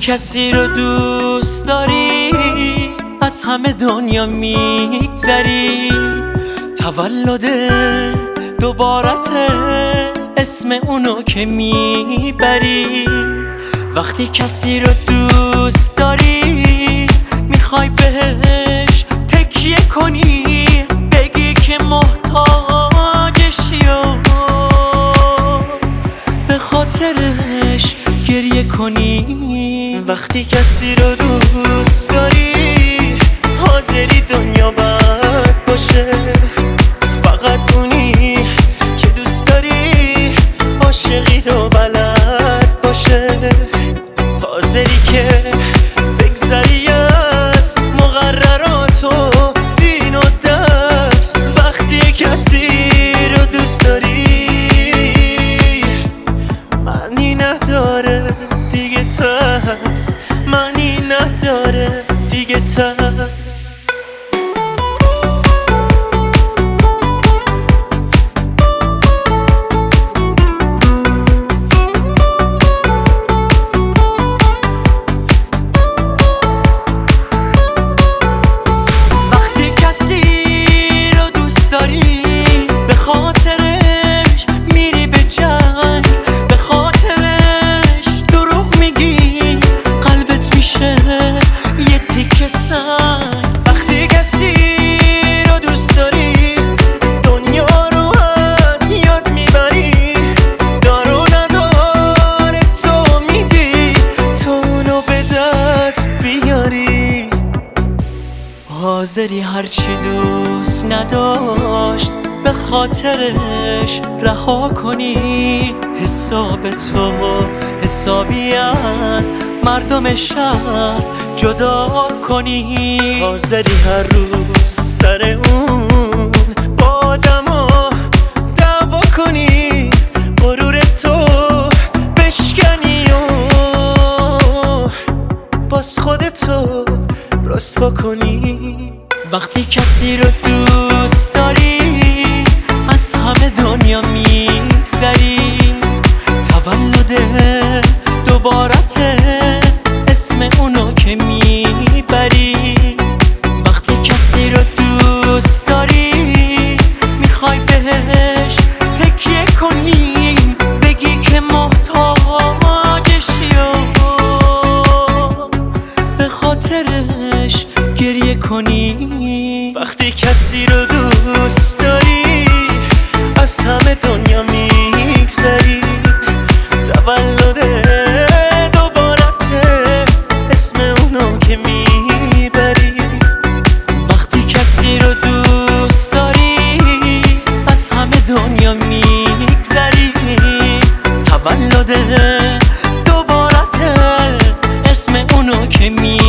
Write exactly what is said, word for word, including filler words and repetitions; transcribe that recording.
کسی رو دوست داری از همه دنیا میگذری، تولد دوبارته اسم اونو که میبری. وقتی کسی رو دوست داری میخوای بهش تکیه کنی، بگی که محتاجشی و به خاطرش گریه کنی. وقتی کسی رو دوست داری حاضری دنیا بد باشه، فقط اونی که دوست داری عاشقی رو بلد باشه، حاضری که بگذری از مقررات و دین و درس. وقتی کسی رو دوست داری معنی نداره دیگه ترس، معنی نداره دیگه ترس. وقتی کسی رو دوست داری دنیا رو از یاد میبری، دار و نداره تو میدی تو اونو به دست بیاری، حاضری هرچی دوست نداشت به خاطرش رها کنی. حساب تو حسابی از مردم شهر جدا کنی، حاضری هر روز سر اون با آدما دعوا کنی، غرور تو بشکنی و باز خودتو رسوا کنی. وقتی کسی رو دوست داری از همه دنیا میگذری، تولد دوبارته اسم اونو که میبری. وقتی کسی رو دوست داری میخوای بهش تکیه کنی، بگی که محتاجشی و به خاطرش گریه کنی. وقتی کسی رو دوست داری از همه دنیا میگذری، تولد دوبارته اسم اونو که میبری. وقتی کسی رو دوست داری از همه دنیا میگذری، تولد دوبارته اسم اونو که میبری.